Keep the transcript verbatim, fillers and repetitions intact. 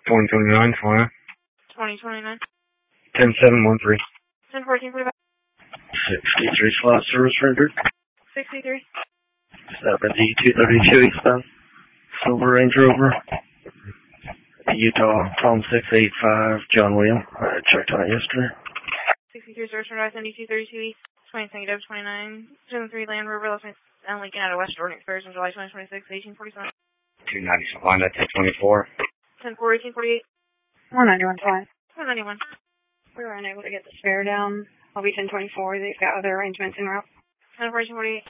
twenty twenty-nine, fine. twenty twenty-nine. ten seven one three. ten fourteen forty-five. sixty-three slot service rendered. sixty-three. seven D two thirty-two eastbound. Silver Range Rover. Utah, Tom six eight five, John William. I checked on it yesterday. sixty-three service rendered, seventy-two thirty-two east. twenty negative twenty-nine. seventy-three Land Rover, Los Angeles, and Lincoln out of West Jordan expires on July twenty twenty-six, eighteen forty-seven. two ninety Savannah, ten twenty-four. ten four, eighteen forty-eight. one ninety-one five. one ninety-one. We were unable to get the spare down. I'll be ten twenty-four. They've got other arrangements en route. ten four, eighteen forty-eight.